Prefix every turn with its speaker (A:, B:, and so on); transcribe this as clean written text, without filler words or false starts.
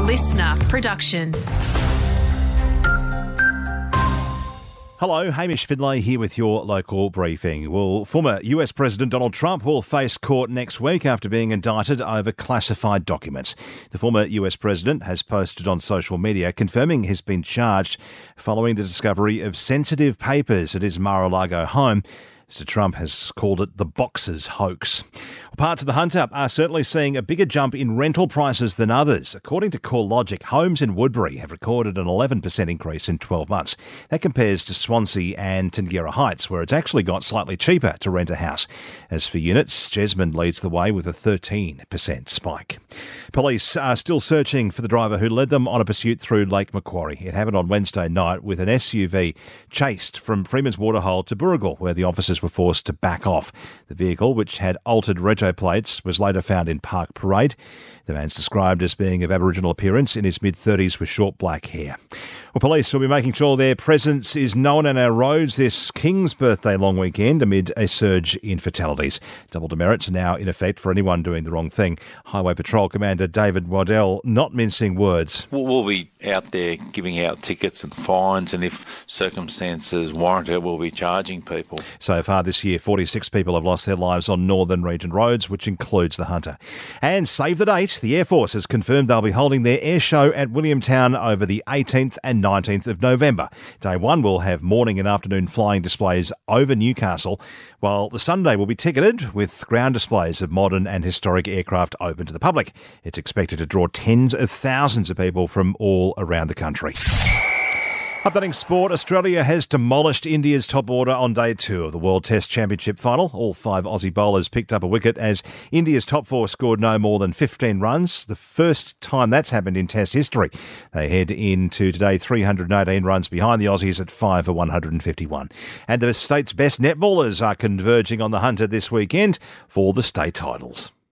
A: listener production.
B: Hello, Hamish Fidlay here with your local briefing. Well, former US President Donald Trump will face court next week after being indicted over classified documents. The former US President has posted on social media confirming he's been charged following the discovery of sensitive papers at his Mar-a-Lago home. Mr. Trump has called it the Boxers hoax. Parts of the Hunter are certainly seeing a bigger jump in rental prices than others. According to CoreLogic, homes in Woodbury have recorded an 11% increase in 12 months. That compares to Swansea and Tangera Heights, where it's actually got slightly cheaper to rent a house. As for units, Jesmond leads the way with a 13% spike. Police are still searching for the driver who led them on a pursuit through Lake Macquarie. It happened on Wednesday night with an SUV chased from Freeman's Waterhole to Burrigal, where the officers were forced to back off. The vehicle, which had altered rego plates, was later found in Park Parade. The man's described as being of Aboriginal appearance, in his mid-30s with short black hair. Well, police will be making sure their presence is known on our roads this King's Birthday long weekend amid a surge in fatalities. Double demerits are now in effect for anyone doing the wrong thing. Highway Patrol Commander David Waddell not mincing words.
C: We'll be out there giving out tickets and fines, and if circumstances warrant it, we'll be charging people.
B: So far this year, 46 people have lost their lives on Northern Region roads, which includes the Hunter. And save the date, the Air Force has confirmed they'll be holding their air show at Williamtown over the 18th and 19th of November. Day one will have morning and afternoon flying displays over Newcastle, while the Sunday will be ticketed with ground displays of modern and historic aircraft open to the public. It's expected to draw tens of thousands of people from all around the country. Updating sport, Australia has demolished India's top order on day 2 of the World Test Championship final. All 5 Aussie bowlers picked up a wicket as India's top 4 scored no more than 15 runs. The first time that's happened in Test history. They head into today 318 runs behind the Aussies at 5 for 151. And the state's best netballers are converging on the Hunter this weekend for the state titles.